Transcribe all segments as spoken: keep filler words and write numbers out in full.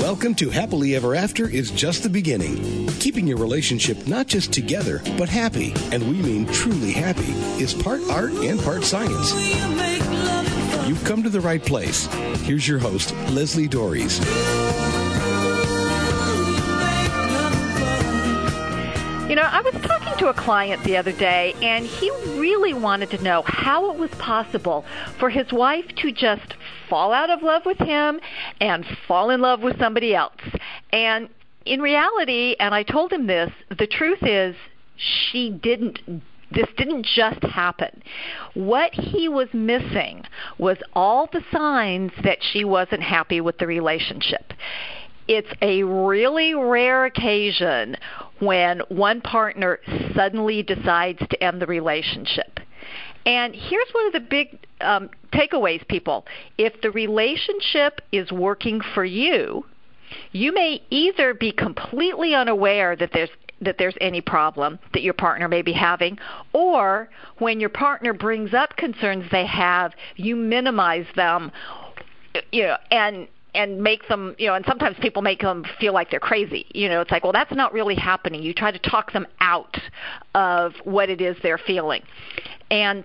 Welcome to Happily Ever After is just the beginning. Keeping your relationship not just together, but happy, and we mean truly happy, is part art and part science. You've come to the right place. Here's your host, Leslie Dories. You know, I was talking to a client the other day, and he really wanted to know how it was possible for his wife to just fall out of love with him and fall in love with somebody else. And in reality, and I told him this, the truth is she didn't. This didn't just happen. What he was missing was all the signs that she wasn't happy with the relationship. It's a really rare occasion when one partner suddenly decides to end the relationship. And here's one of the big um, takeaways, people. If the relationship is working for you, you may either be completely unaware that there's that there's any problem that your partner may be having, or when your partner brings up concerns they have, you minimize them, you know, and and make them, you know, and sometimes people make them feel like they're crazy. You know, it's like, well, that's not really happening. You try to talk them out of what it is they're feeling. And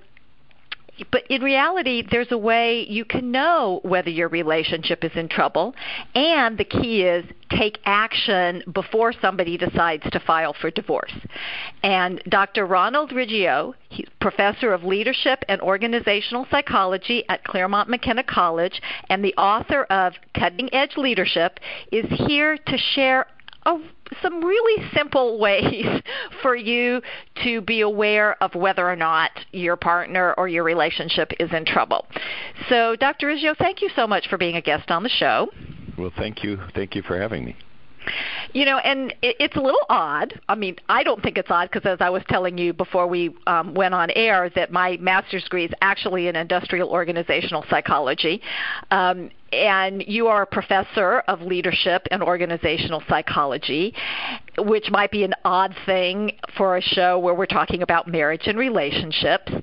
But in reality, there's a way you can know whether your relationship is in trouble, and the key is take action before somebody decides to file for divorce. And Doctor Ronald Riggio, he's professor of leadership and organizational psychology at Claremont McKenna College and the author of Cutting Edge Leadership, is here to share a some really simple ways for you to be aware of whether or not your partner or your relationship is in trouble. So, Doctor Riggio, thank you so much for being a guest on the show. Well, thank you. Thank you for having me. You know, and it's a little odd. I mean, I don't think it's odd because, as I was telling you before we um, went on air, that my master's degree is actually in industrial organizational psychology. Um, and you are a professor of leadership and organizational psychology, which might be an odd thing for a show where we're talking about marriage and relationships.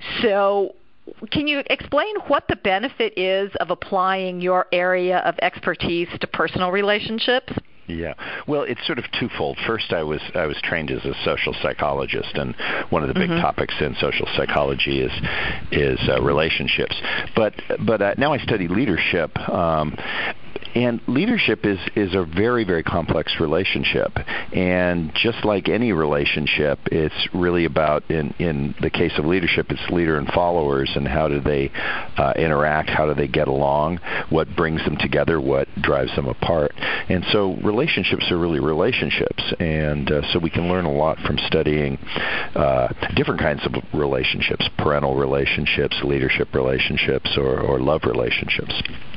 So can you explain what the benefit is of applying your area of expertise to personal relationships? Yeah. Well, it's sort of twofold. First, I was I was trained as a social psychologist, and one of the big mm-hmm. topics in social psychology is is uh, relationships. But but uh, now I study leadership. Um, And leadership is, is a very, very complex relationship. And just like any relationship, it's really about, in, in the case of leadership, it's leader and followers, and how do they uh, interact, how do they get along, what brings them together, what drives them apart. And so relationships are really relationships. And uh, so we can learn a lot from studying uh, different kinds of relationships, parental relationships, leadership relationships, or, or love relationships.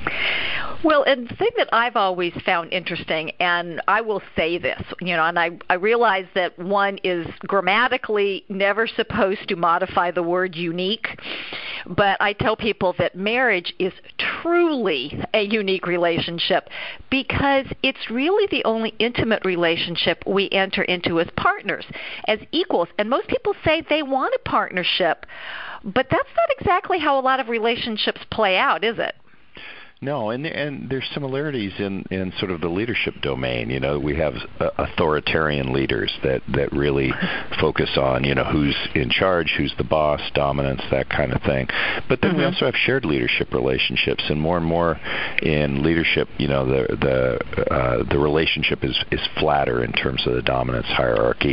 Well, and the thing that I've always found interesting, and I will say this, you know, and I, I realize that one is grammatically never supposed to modify the word unique, but I tell people that marriage is truly a unique relationship because it's really the only intimate relationship we enter into as partners, as equals. And most people say they want a partnership, but that's not exactly how a lot of relationships play out, is it? No, and and there's similarities in, in sort of the leadership domain. You know, we have uh, authoritarian leaders that, that really focus on, you know, who's in charge, who's the boss, dominance, that kind of thing. But then mm-hmm. we also have shared leadership relationships, and more and more in leadership, you know, the the uh, the relationship is, is flatter in terms of the dominance hierarchy.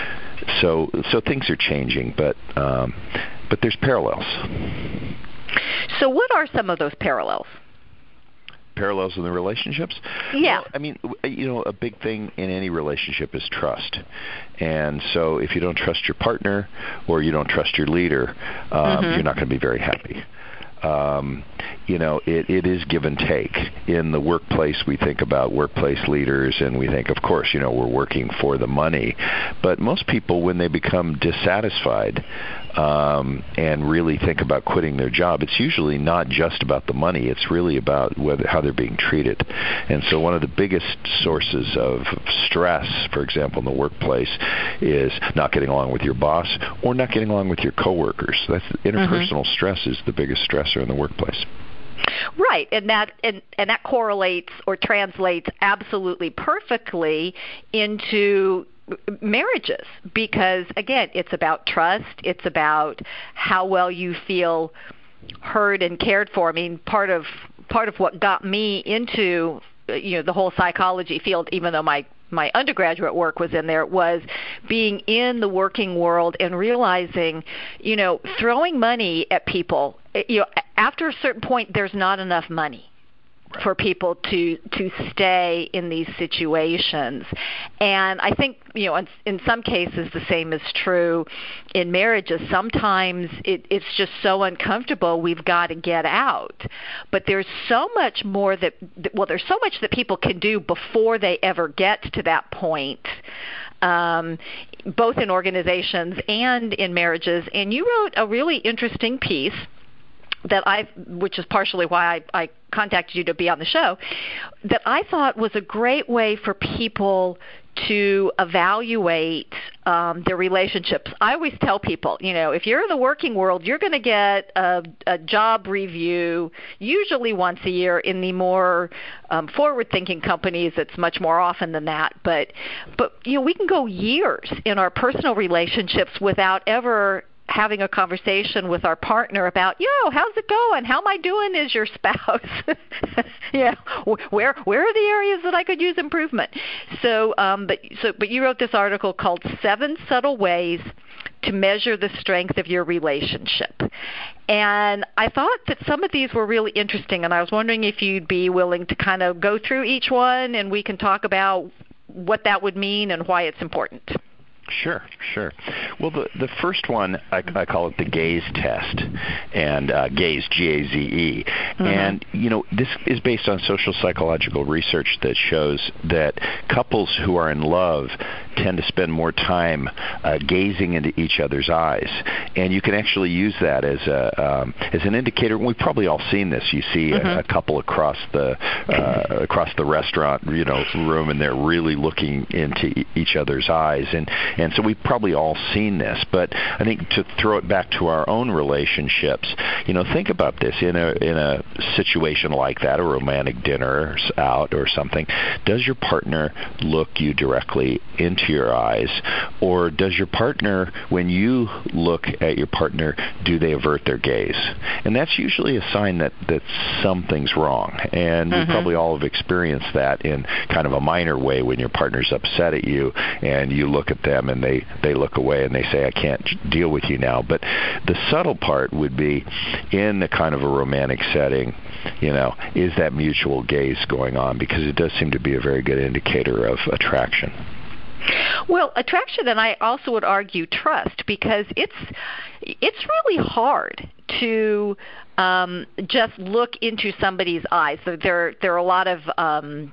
So so things are changing, but um, but there's parallels. So what are some of those parallels? Parallels in the relationships? Yeah. Well, I mean, you know, a big thing in any relationship is trust. And so if you don't trust your partner or you don't trust your leader, um, mm-hmm. you're not going to be very happy. Um, you know, it, it is give and take. In the workplace, we think about workplace leaders, and we think, of course, you know, we're working for the money. But most people, when they become dissatisfied um, and really think about quitting their job, it's usually not just about the money. It's really about whether, how they're being treated. And so one of the biggest sources of stress, for example, in the workplace, is not getting along with your boss or not getting along with your coworkers. That's interpersonal mm-hmm. stress is the biggest stressor in the workplace. Right, and that and, and that correlates or translates absolutely perfectly into marriages, because again, it's about trust. It's about how well you feel heard and cared for. I mean, part of part of what got me into you know the whole psychology field, even though my my undergraduate work was in there, was being in the working world and realizing, you know, throwing money at people, you know, after a certain point, there's not enough money for people to to stay in these situations. And I think, you know, in, in some cases the same is true in marriages. Sometimes it, it's just so uncomfortable, we've got to get out. But there's so much more that, well, there's so much that people can do before they ever get to that point, um, both in organizations and in marriages. And you wrote a really interesting piece that I, which is partially why I, I contacted you to be on the show, that I thought was a great way for people to evaluate um, their relationships. I always tell people, you know, if you're in the working world, you're going to get a, a job review usually once a year. In the more um, forward-thinking companies, it's much more often than that. But, but you know, we can go years in our personal relationships without ever having a conversation with our partner about, yo, how's it going? How am I doing as your spouse? yeah, where where are the areas that I could use improvement? So, um, but so, but you wrote this article called Seven Subtle Ways to Measure the Strength of Your Relationship. And I thought that some of these were really interesting, and I was wondering if you'd be willing to kind of go through each one, and we can talk about what that would mean and why it's important. Sure, sure. Well, the the first one, I, I call it the gaze test, and uh, gaze, G A Z E. Mm-hmm. And, you know, this is based on social psychological research that shows that couples who are in love tend to spend more time uh, gazing into each other's eyes. And you can actually use that as a um, as an indicator. We've probably all seen this. You see mm-hmm. a, a couple across the uh, across the restaurant, you know, room, and they're really looking into e- each other's eyes. And And so we've probably all seen this, but I think to throw it back to our own relationships, you know, think about this. In a in a situation like that, a romantic dinner out or something, does your partner look you directly into your eyes, or does your partner, when you look at your partner, do they avert their gaze? And that's usually a sign that, that something's wrong, and mm-hmm. we probably all have experienced that in kind of a minor way when your partner's upset at you and you look at them and they, they look away and they say, I can't deal with you now. But the subtle part would be in the kind of a romantic setting, you know, is that mutual gaze going on? Because it does seem to be a very good indicator of attraction. Well, attraction, and I also would argue trust, because it's it's really hard to um, just look into somebody's eyes. So there there are a lot of um,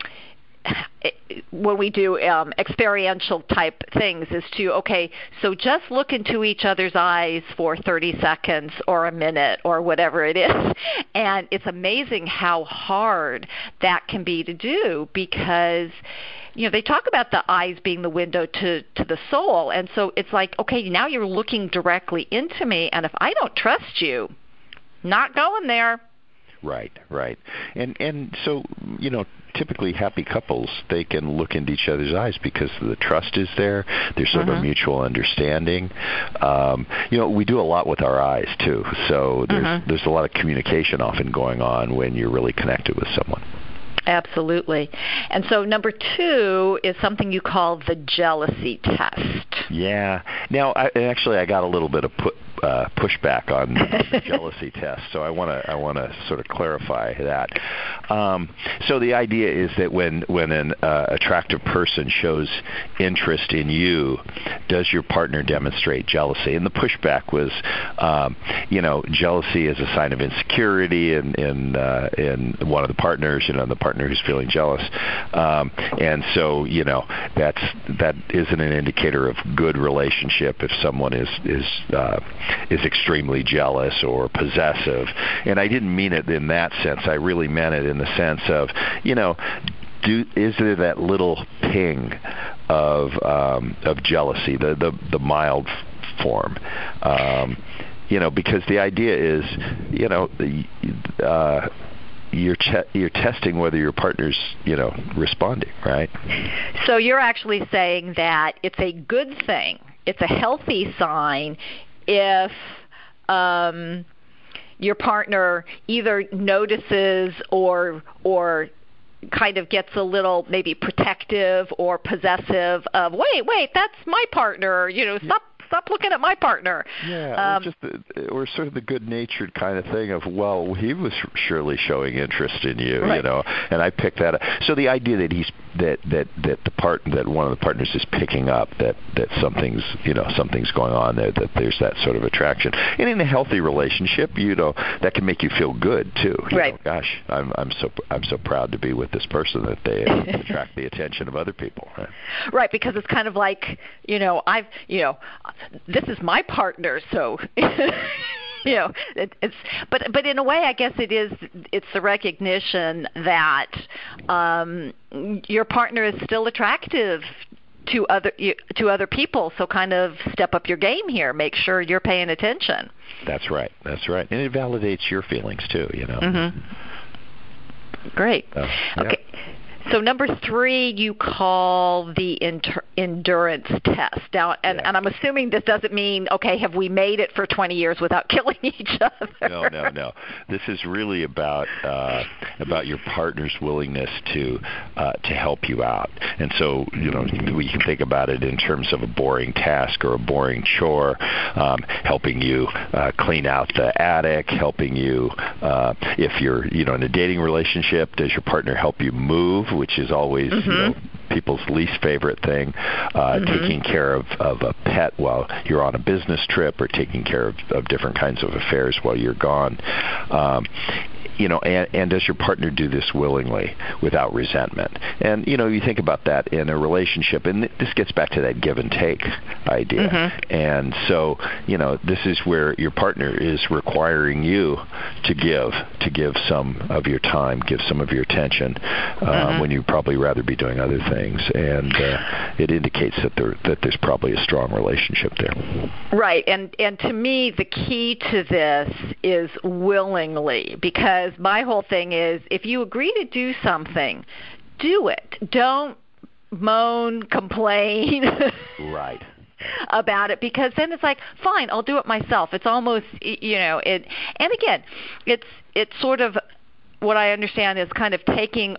when we do um, experiential type things is to, okay, so just look into each other's eyes for thirty seconds or a minute or whatever it is. And it's amazing how hard that can be to do, because you know, they talk about the eyes being the window to, to the soul. And so it's like, okay, now you're looking directly into me, and if I don't trust you, not going there. Right, right. And and so, you know, typically happy couples, they can look into each other's eyes because the trust is there. There's sort mm-hmm. of a mutual understanding. Um, you know, we do a lot with our eyes, too. So there's, mm-hmm. there's a lot of communication often going on when you're really connected with someone. Absolutely. And so number two is something you call the jealousy test. Yeah. Now, I, actually, I got a little bit of put, uh, pushback on the jealousy test, so I want to I want to sort of clarify that. Um, so the idea is that when when an uh, attractive person shows interest in you, does your partner demonstrate jealousy? And the pushback was, um, you know, jealousy is a sign of insecurity in in, uh, in one of the partners, you know, the partner who's feeling jealous, um, and so you know that's that isn't an indicator of good relationship if someone is is uh, is extremely jealous or possessive. And I didn't mean it in that sense. I really meant it in the sense of, you know, do is there that little ping of um, of jealousy, the the, the mild form. Um, You know, because the idea is, you know, uh, you're che- you're testing whether your partner's, you know, responding, right? So you're actually saying that it's a good thing, it's a healthy sign if um, your partner either notices or or kind of gets a little maybe protective or possessive of, wait, wait, that's my partner, you know, stop. Stop looking at my partner. Yeah, um, or just the, or sort of the good-natured kind of thing of, well, he was surely showing interest in you, right. you know, and I picked that up. So the idea that he's that that that the part that one of the partners is picking up that that something's you know something's going on there, that there's that sort of attraction, and in a healthy relationship, you know, that can make you feel good too. You right. know, gosh, I'm I'm so I'm so proud to be with this person that they uh, attract the attention of other people. Right? Right, because it's kind of like, you know, I've you know. This is my partner, so you know, it, it's. But but in a way, I guess it is. It's the recognition that um, your partner is still attractive to other to other people. So kind of step up your game here. Make sure you're paying attention. That's right. That's right, and it validates your feelings too. You know. Mm-hmm. Great. Uh, yeah. Okay. So number three, you call the inter- endurance test. Now, and, yeah. and I'm assuming this doesn't mean, okay, have we made it for twenty years without killing each other? No, no, no. This is really about uh, about your partner's willingness to uh, to help you out. And so, you know, we can think about it in terms of a boring task or a boring chore, um, helping you uh, clean out the attic, helping you, uh, if you're, you know, in a dating relationship, does your partner help you move? Which is always mm-hmm. you know, people's least favorite thing, uh, mm-hmm. taking care of, of a pet while you're on a business trip or taking care of, of different kinds of affairs while you're gone. Um, you know, and, and does your partner do this willingly without resentment? And, you know, you think about that in a relationship, and this gets back to that give and take idea. Mm-hmm. And so, you know, this is where your partner is requiring you to give, to give some of your time, give some of your attention, um, mm-hmm. when you'd probably rather be doing other things. And uh, it indicates that there that there's probably a strong relationship there. Right. And, and to me, the key to this is willingly, because my whole thing is, if you agree to do something, do it. Don't moan, complain right. about it, because then it's like, fine, I'll do it myself. It's almost, you know, it. And again, it's it's sort of what I understand is kind of taking.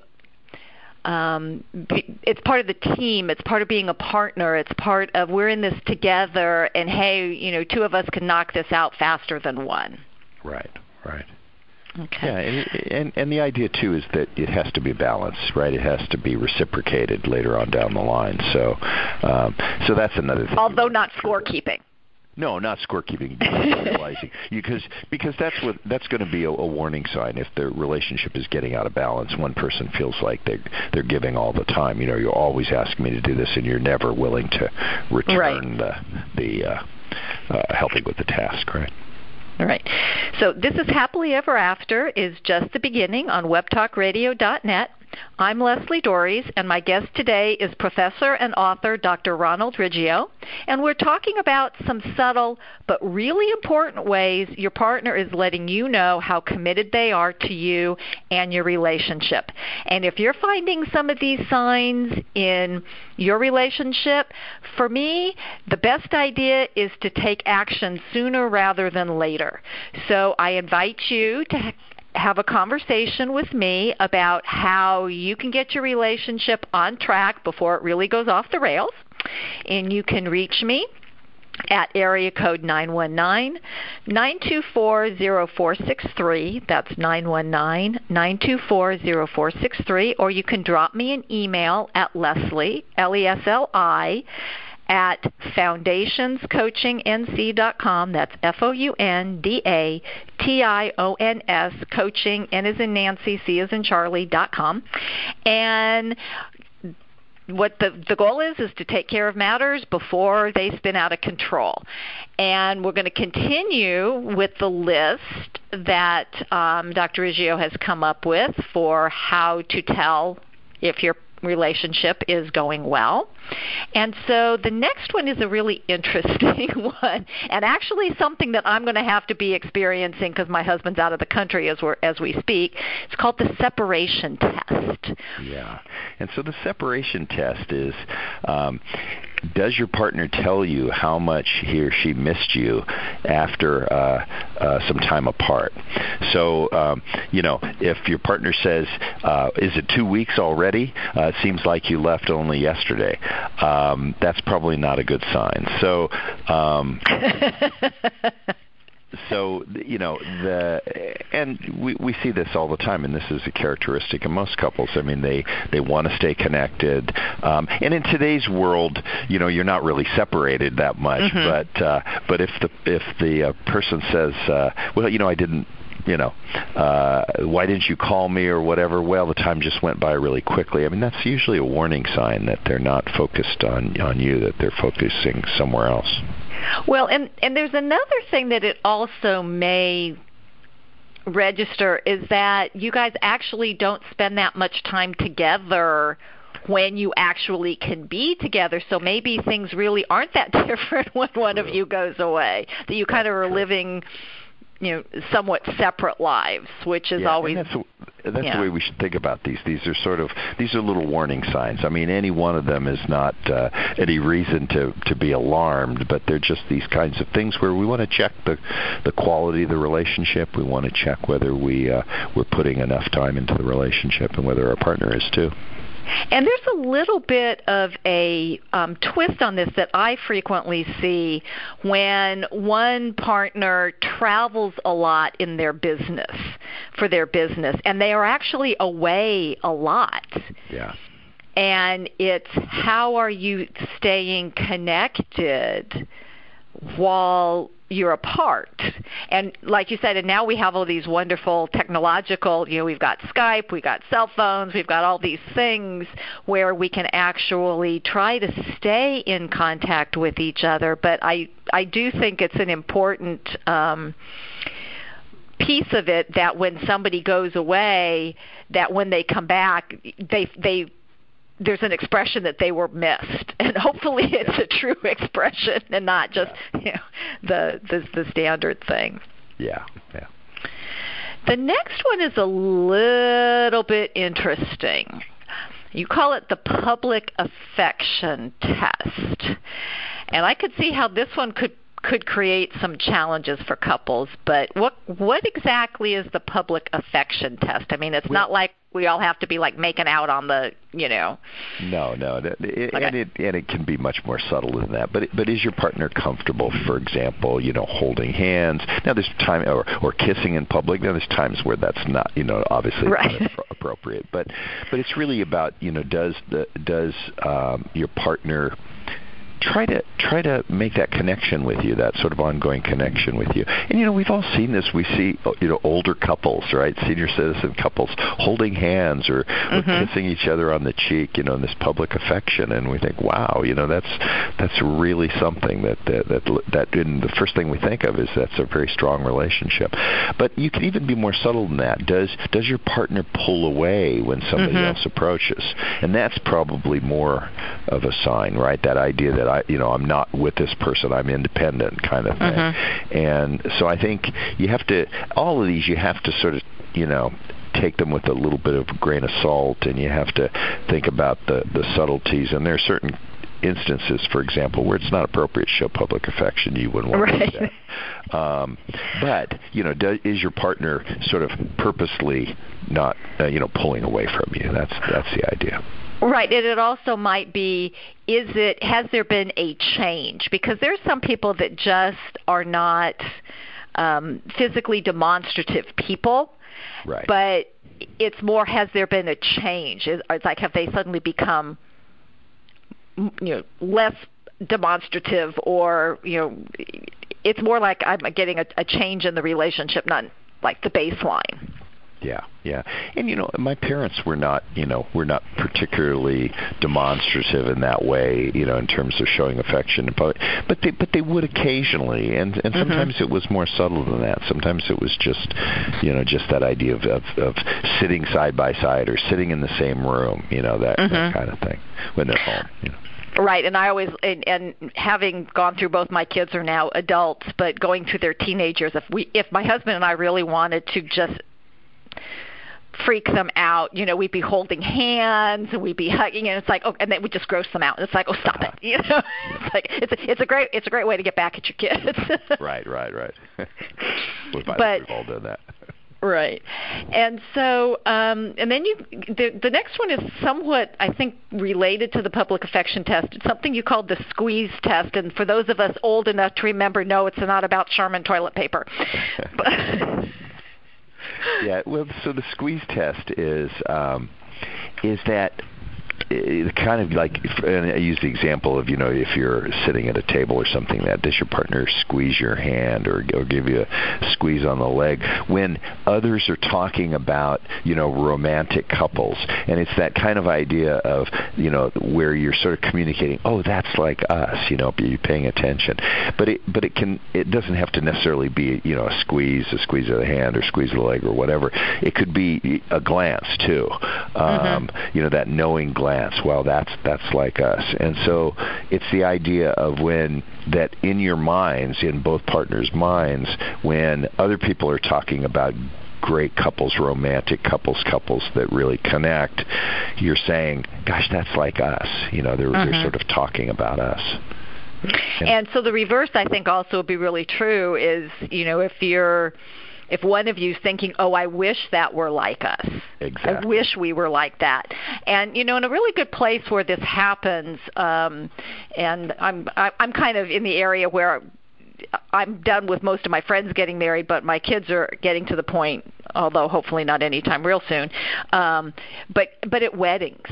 Um, it's part of the team. It's part of being a partner. It's part of, we're in this together, and hey, you know, two of us can knock this out faster than one. Right. Right. Okay. Yeah, and, and and the idea too is that it has to be balanced, right? It has to be reciprocated later on down the line. So, um, so that's another thing. Although not scorekeeping. No, not scorekeeping. Realizing because because that's what that's going to be a, a warning sign if the relationship is getting out of balance. One person feels like they they're giving all the time. You know, you're always asking me to do this, and you're never willing to return right. the the uh, uh, helping with the task, right? All right. So this is Happily Ever After is just the beginning on web talk radio dot net. I'm Leslie Dories, and my guest today is Professor and author Doctor Ronald Riggio, and we're talking about some subtle but really important ways your partner is letting you know how committed they are to you and your relationship. And if you're finding some of these signs in your relationship, for me, the best idea is to take action sooner rather than later. So I invite you to have a conversation with me about how you can get your relationship on track before it really goes off the rails. And you can reach me at area code nine one nine, nine two four, zero four six three. That's nine one nine, nine two four, zero four six three. Or you can drop me an email at Leslie, L E S L I, at foundations coaching n c dot com. That's F O U N D A T I O N S, coaching, N as in Nancy, C as in Charlie, dot com. And what the, the goal is is to take care of matters before they spin out of control. And we're going to continue with the list that um, Doctor Riggio has come up with for how to tell if your relationship is going well. And so the next one is a really interesting one, and actually something that I'm going to have to be experiencing because my husband's out of the country as, we're, as we speak. It's called the separation test. Yeah. And so the separation test is, um, does your partner tell you how much he or she missed you after uh, uh, some time apart? So, um, you know, if your partner says, uh, is it two weeks already? Uh, it seems like you left only yesterday. Um, that's probably not a good sign. So, um, so you know, the and we we see this all the time, and this is a characteristic of most couples. I mean, they they want to stay connected, um, and in today's world, you know, you're not really separated that much. Mm-hmm. But uh, but if the if the uh, person says, uh, well, you know, I didn't. You know, uh, why didn't you call me or whatever? Well, the time just went by really quickly. I mean, that's usually a warning sign that they're not focused on on you, that they're focusing somewhere else. Well, and, and there's another thing that it also may register is that you guys actually don't spend that much time together when you actually can be together. So maybe things really aren't that different when one of you goes away, that you kind of are living, you know, somewhat separate lives, which is yeah, always... And that's the, that's yeah. the way we should think about these. These are sort of, these are little warning signs. I mean, any one of them is not uh, any reason to, to be alarmed, but they're just these kinds of things where we want to check the, the quality of the relationship. We want to check whether we, uh, we're putting enough time into the relationship and whether our partner is too. And there's a little bit of a um, twist on this that I frequently see when one partner travels a lot in their business, for their business, and they are actually away a lot. Yeah. And it's how are you staying connected while you're apart? And like you said, and now we have all these wonderful technological, you know, we've got Skype, we've got cell phones, we've got all these things where we can actually try to stay in contact with each other. But I, I do think it's an important um, piece of it that when somebody goes away, that when they come back, they they there's an expression that they were missed, and hopefully it's a true expression and not just yeah. you know, the, the the standard thing. Yeah, yeah. The next one is a little bit interesting. You call it the public affection test, and I could see how this one could could create some challenges for couples. But what what exactly is the public affection test? I mean, it's we, not like we all have to be like making out on the, you know. No, no, it, okay. and it and it can be much more subtle than that. But but is your partner comfortable, for example, you know, holding hands? Now there's time or or kissing in public. Now there's times where that's not, you know, obviously right. not appropriate. But but it's really about, you know, does the does um, your partner try to try to make that connection with you, that sort of ongoing connection with you. And, you know, we've all seen this. We see, you know, older couples, right, senior citizen couples holding hands or, mm-hmm. or kissing each other on the cheek, you know, in this public affection. And we think, wow, you know, that's that's really something that, that, that, that and the first thing we think of is that's a very strong relationship. But you can even be more subtle than that. Does, does your partner pull away when somebody mm-hmm. else approaches? And that's probably more of a sign, right, that idea that I, you know, I'm not with this person, I'm independent kind of thing. Mm-hmm. And so I think you have to, all of these you have to sort of, you know, take them with a little bit of a grain of salt, and you have to think about the, the subtleties. And there are certain instances, for example, where it's not appropriate to show public affection. You wouldn't want right. to do that. Um, but, you know, do, is your partner sort of purposely not, uh, you know, pulling away from you? That's that's the idea. Right, and it also might be, is it, has there been a change? Because there's some people that just are not um, physically demonstrative people, right. but it's more, has there been a change? It's like, have they suddenly become, you know, less demonstrative, or, you know, it's more like I'm getting a, a change in the relationship, not like the baseline. Yeah, yeah. And, you know, my parents were not, you know, were not particularly demonstrative in that way, you know, in terms of showing affection. But, but they but they would occasionally, and, and sometimes mm-hmm. it was more subtle than that. Sometimes it was just, you know, just that idea of, of, of sitting side by side or sitting in the same room, you know, that, mm-hmm. that kind of thing when they're home, you know. Right, and I always, and, and having gone through, both my kids are now adults, but going through their teenagers, if we, if my husband and I really wanted to just freak them out, you know, we'd be holding hands and we'd be hugging, and it's like, oh, and then we just gross them out. And it's like, oh, stop it, you know. It's like it's a, it's a great it's a great way to get back at your kids. Right, right, right. We've but, all done that. Right, and so, um, and then you, the, the next one is somewhat, I think, related to the public affection test. It's something you called the squeeze test, and for those of us old enough to remember, no, it's not about Charmin toilet paper. But yeah, well, so the squeeze test is um, is that it kind of like, and I use the example of, you know, if you're sitting at a table or something, that does your partner squeeze your hand or, or give you a squeeze on the leg when others are talking about, you know, romantic couples. And it's that kind of idea of, you know, where you're sort of communicating, oh, that's like us, you know, you're paying attention. But it, but it can, it doesn't have to necessarily be, you know, a squeeze, a squeeze of the hand or squeeze of the leg or whatever. It could be a glance too, um, mm-hmm. you know, that knowing glance. Well, that's that's like us. And so it's the idea of when that in your minds, in both partners' minds, when other people are talking about great couples, romantic couples, couples that really connect, you're saying, gosh, that's like us. You know, they're, mm-hmm. they're sort of talking about us. And, and so the reverse, I think, also would be really true is, you know, if you're If one of you is thinking, oh, I wish that were like us. Exactly. I wish we were like that. And, you know, in a really good place where this happens, um, and I'm I'm kind of in the area where I'm done with most of my friends getting married, but my kids are getting to the point, although hopefully not anytime real soon, um, but but at weddings.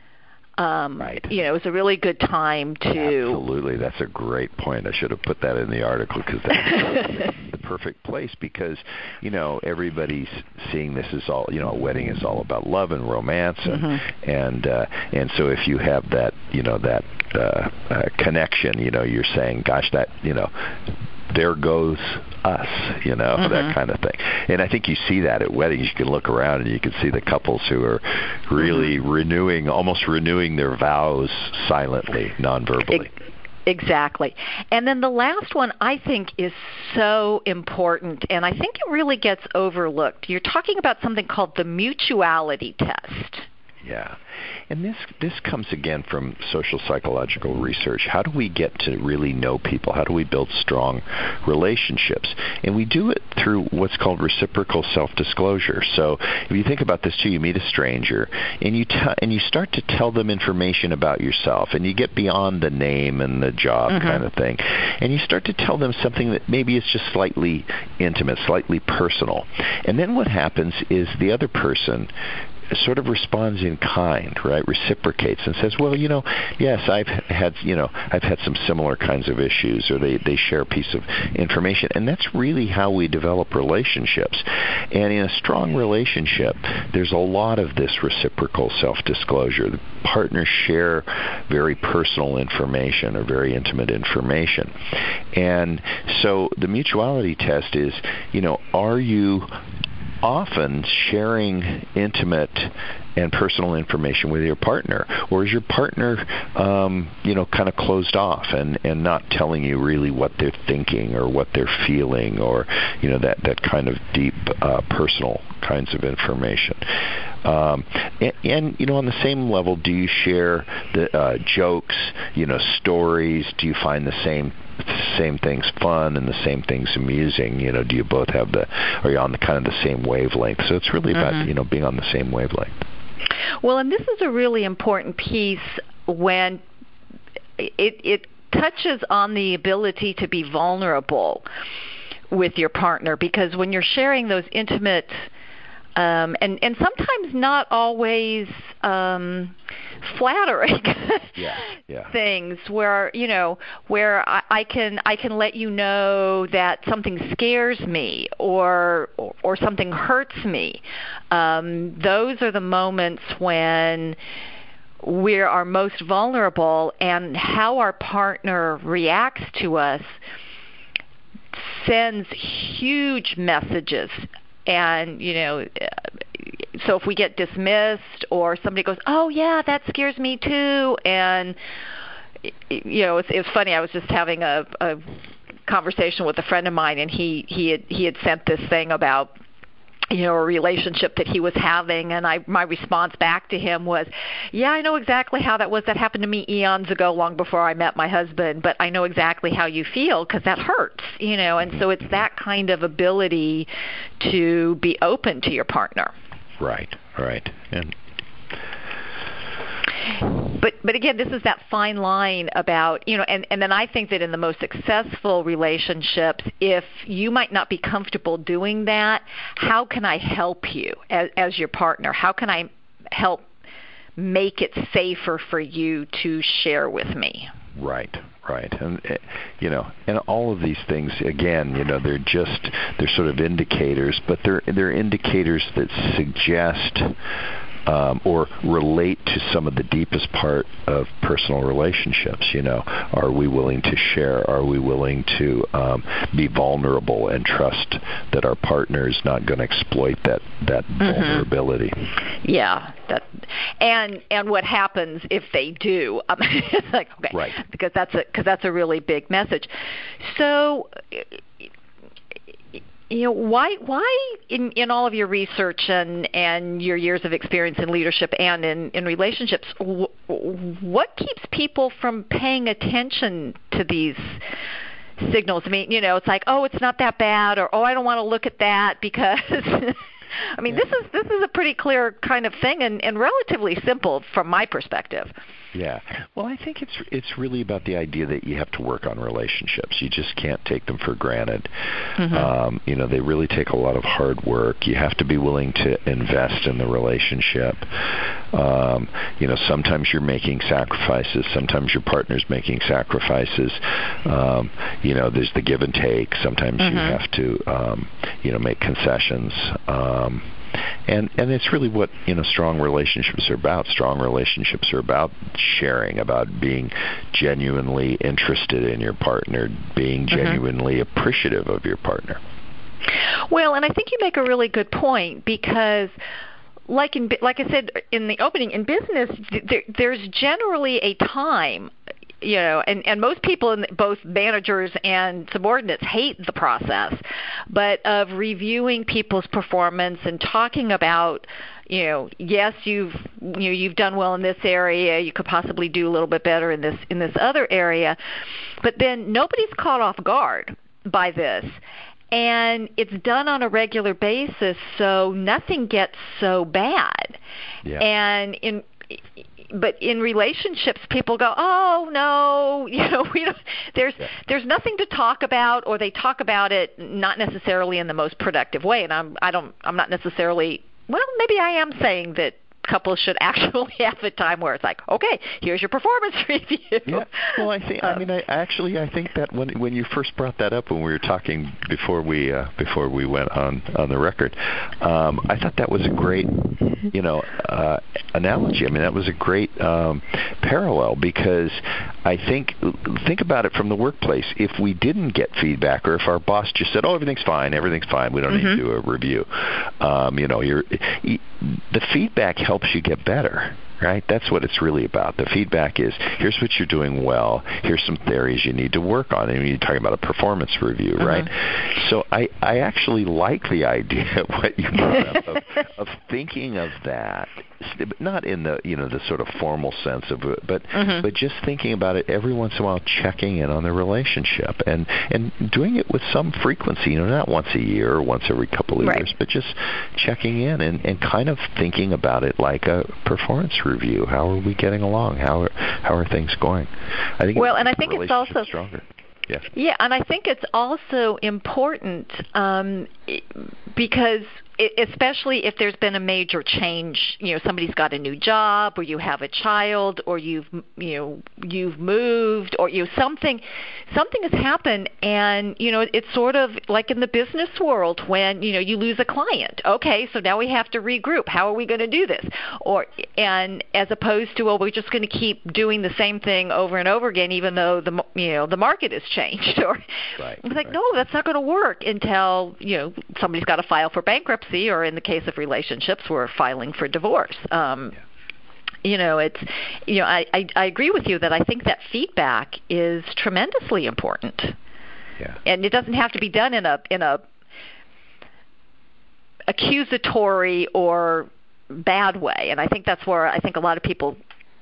Um, right. You know, it's a really good time to... Absolutely. That's a great point. I should have put that in the article because that's the perfect place because, you know, everybody's seeing this is all, you know, a wedding is all about love and romance. And, mm-hmm. and, uh, and so if you have that, you know, that uh, uh, connection, you know, you're saying, gosh, that, you know, there goes us, you know, mm-hmm. that kind of thing. And I think you see that at weddings. You can look around and you can see the couples who are really mm-hmm. renewing, almost renewing their vows silently, non-verbally. Exactly. And then the last one I think is so important, and I think it really gets overlooked. You're talking about something called the mutuality test. Yeah. And this this comes again from social psychological research. How do we get to really know people? How do we build strong relationships? And we do it through what's called reciprocal self-disclosure. So if you think about this too, you meet a stranger and you t- and you start to tell them information about yourself, and you get beyond the name and the job mm-hmm. kind of thing, and you start to tell them something that maybe is just slightly intimate, slightly personal. And then what happens is the other person sort of responds in kind, right? Reciprocates and says, well, you know, yes, I've had, you know, I've had some similar kinds of issues, or they, they share a piece of information. And that's really how we develop relationships. And in a strong relationship, there's a lot of this reciprocal self-disclosure. The partners share very personal information or very intimate information. And so the mutuality test is, you know, are you often sharing intimate and personal information with your partner, or is your partner, um, you know, kind of closed off and, and not telling you really what they're thinking or what they're feeling, or, you know, that, that kind of deep uh, personal kinds of information. Um, and, and, you know, on the same level, do you share the uh, jokes, you know, stories? Do you find the same same things fun and the same things amusing? You know, do you both have the, are you on the kind of the same wavelength? So it's really about, mm-hmm. you know, being on the same wavelength. Well, and this is a really important piece when it, it touches on the ability to be vulnerable with your partner, because when you're sharing those intimate um, and and sometimes not always um, flattering yeah, yeah. things. Where you know where I, I can I can let you know that something scares me or or, or something hurts me. Um, those are the moments when we are most vulnerable, and how our partner reacts to us sends huge messages. And, you know, so if we get dismissed or somebody goes, oh, yeah, that scares me too, and, you know, it's, it's funny, I was just having a, a conversation with a friend of mine, and he, he, had, he had sent this thing about, you know, a relationship that he was having, and I, my response back to him was, yeah, I know exactly how that was. That happened to me eons ago, long before I met my husband, but I know exactly how you feel because that hurts, you know, and so it's that kind of ability to be open to your partner. Right, right. And But but again, this is that fine line about, you know, and, and then I think that in the most successful relationships, if you might not be comfortable doing that, how can I help you as, as your partner? How can I help make it safer for you to share with me? Right, right. And, you know, and all of these things, again, you know, they're just, they're sort of indicators, but they're, they're indicators that suggest Um, or relate to some of the deepest part of personal relationships. You know, are we willing to share? Are we willing to um, be vulnerable and trust that our partner is not going to exploit that that mm-hmm. vulnerability? Yeah, that, and and what happens if they do? Um, it's like, okay, right. because that's a because that's a really big message. So. You know, why why in, in all of your research and, and your years of experience in leadership and in, in relationships, w- what keeps people from paying attention to these signals? I mean, you know, it's like, oh, it's not that bad, or oh, I don't want to look at that because I mean, yeah. this is this is a pretty clear kind of thing and, and relatively simple from my perspective. Yeah. Well, I think it's it's really about the idea that you have to work on relationships. You just can't take them for granted. Mm-hmm. Um, you know, they really take a lot of hard work. You have to be willing to invest in the relationship. Um, you know, sometimes you're making sacrifices. Sometimes your partner's making sacrifices. Um, you know, there's the give and take. Sometimes mm-hmm. you have to, um, you know, make concessions. Um, And and it's really what, you know, strong relationships are about. Strong relationships are about sharing, about being genuinely interested in your partner, being genuinely mm-hmm. appreciative of your partner. Well, and I think you make a really good point because, like in like I said in the opening, in business, there, there's generally a time. You know, and, and most people, in both managers and subordinates, hate the process, but of reviewing people's performance and talking about, you know, yes, you've you know you've done well in this area, you could possibly do a little bit better in this in this other area, but then nobody's caught off guard by this. And it's done on a regular basis, so nothing gets so bad. Yeah. And in But in relationships, people go, "Oh no, you know, we don't." There's yeah. there's nothing to talk about, or they talk about it not necessarily in the most productive way. And I'm I don't I'm not necessarily well, maybe I am saying that couples should actually have a time where it's like, okay, here's your performance review. Yeah. Well, I think um, I mean I actually I think that when when you first brought that up when we were talking before we uh, before we went on on the record, um, I thought that was a great you know uh, analogy. I mean, that was a great um, parallel because I think think about it from the workplace. If we didn't get feedback, or if our boss just said, "Oh, everything's fine, everything's fine, we don't mm-hmm. need to do a review," um, you know, you're, the feedback helps you get better, right? That's what it's really about. The feedback is, here's what you're doing well, here's some areas you need to work on, and you're talking about a performance review, uh-huh. right? So I, I actually like the idea of what you brought up, of, of thinking of that, not in the, you know, the sort of formal sense of it, but mm-hmm. but just thinking about it every once in a while, checking in on the relationship, and, and doing it with some frequency, you know, not once a year or once every couple of right. years, but just checking in and, and kind of thinking about it like a performance review. How are we getting along? How are, how are things going? I think well, and I think it's also stronger. Yeah. Yeah, and I think it's also important um, because especially if there's been a major change, you know, somebody's got a new job, or you have a child, or you've, you know, you've moved, or you know, something, something has happened, and you know, it's sort of like in the business world when you know you lose a client. Okay, so now we have to regroup. How are we going to do this? Or and as opposed to, well, we're just going to keep doing the same thing over and over again, even though the you know the market has changed. Or right, it's like, right. no, that's not going to work until you know somebody's got to file for bankruptcy, or in the case of relationships, we're filing for divorce. Um, yeah. You know, it's you know, I, I I agree with you that I think that feedback is tremendously important. Yeah. And it doesn't have to be done in a in a accusatory or bad way. And I think that's where I think a lot of people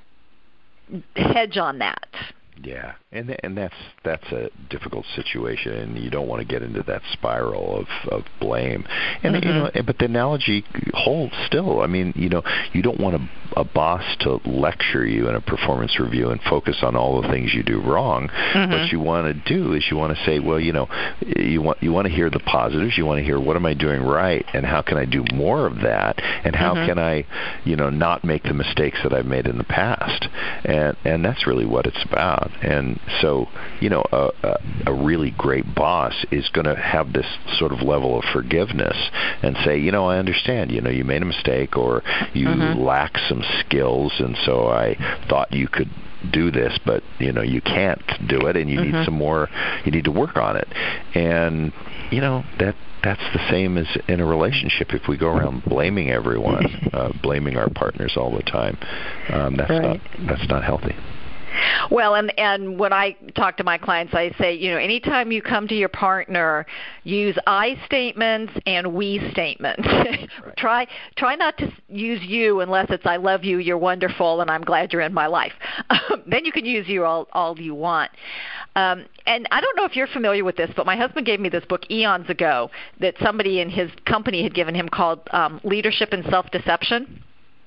hedge on that. Yeah, and and that's that's a difficult situation, and you don't want to get into that spiral of, of blame. And mm-hmm. you know, but the analogy holds still. I mean, you know, you don't want a, a boss to lecture you in a performance review and focus on all the things you do wrong. Mm-hmm. What you want to do is you want to say, well, you know, you want you want to hear the positives. You want to hear what am I doing right, and how can I do more of that, and how mm-hmm. can I, you know, not make the mistakes that I've made in the past. And and that's really what it's about. And so, you know, a, a, a really great boss is going to have this sort of level of forgiveness and say, you know, I understand, you know, you made a mistake, or you mm-hmm. lack some skills, and so I thought you could do this, but, you know, you can't do it, and you mm-hmm. need some more, you need to work on it. And, you know, that that's the same as in a relationship. If we go around blaming everyone, uh, blaming our partners all the time, um, that's right. not that's not healthy. Well, and and when I talk to my clients, I say, you know, anytime you come to your partner, use I statements and we statements. Right. try try not to use you unless it's I love you, you're wonderful, and I'm glad you're in my life. Um, then you can use you all, all you want. Um, and I don't know if you're familiar with this, but my husband gave me this book eons ago that somebody in his company had given him called um, Leadership and Self-Deception.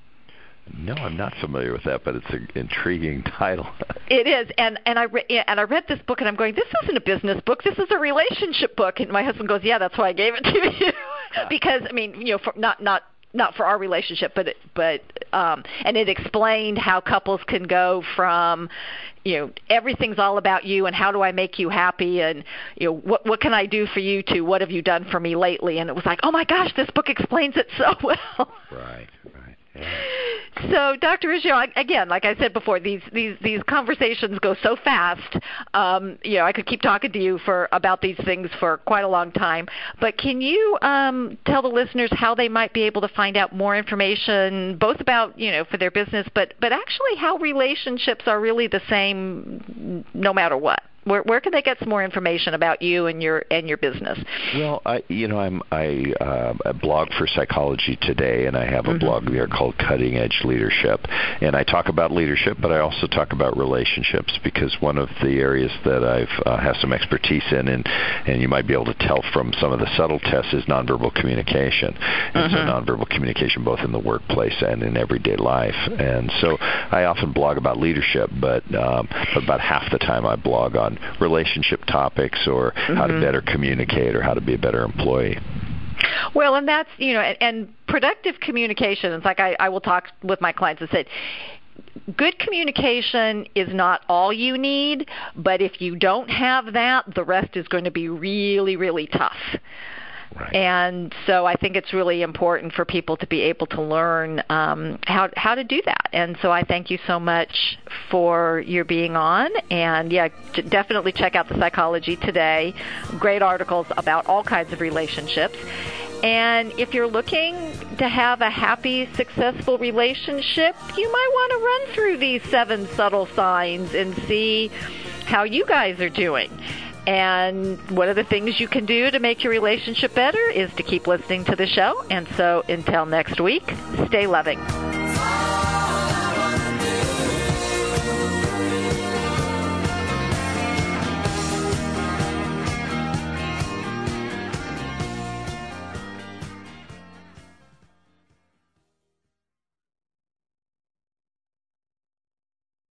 No, I'm not familiar with that, but it's an intriguing title. It is, and and I re- and I read this book, and I'm going, this isn't a business book, this is a relationship book. And my husband goes, yeah, that's why I gave it to you, because I mean, you know, for, not not not for our relationship, but it, but um, and it explained how couples can go from, you know, everything's all about you, and how do I make you happy, and you know, what what can I do for you, to what have you done for me lately? And it was like, oh my gosh, this book explains it so well. Right. Right. Yeah. So, Doctor Ruscio, again, like I said before, these these these conversations go so fast. Um, you know, I could keep talking to you for about these things for quite a long time. But can you um, tell the listeners how they might be able to find out more information, both about, you know, for their business, but but actually how relationships are really the same no matter what? Where where can they get some more information about you and your and your business? Well, I you know I'm I uh, blog for Psychology Today, and I have a mm-hmm. blog there called Cutting Edge Leadership, and I talk about leadership, but I also talk about relationships, because one of the areas that I've uh, have some expertise in, and and you might be able to tell from some of the subtle tests, is nonverbal communication. Mm-hmm. And so nonverbal communication both in the workplace and in everyday life, and so I often blog about leadership, but um, about half the time I blog on relationship topics, or mm-hmm. how to better communicate, or how to be a better employee. Well, and that's, you know, and, and productive communication, it's like I, I will talk with my clients and say, good communication is not all you need, but if you don't have that, the rest is going to be really, really tough. Right. And so I think it's really important for people to be able to learn um, how how to do that. And so I thank you so much for your being on. And, yeah, definitely check out the Psychology Today. Great articles about all kinds of relationships. And if you're looking to have a happy, successful relationship, you might want to run through these seven subtle signs and see how you guys are doing. And one of the things you can do to make your relationship better is to keep listening to the show. And so until next week, stay loving.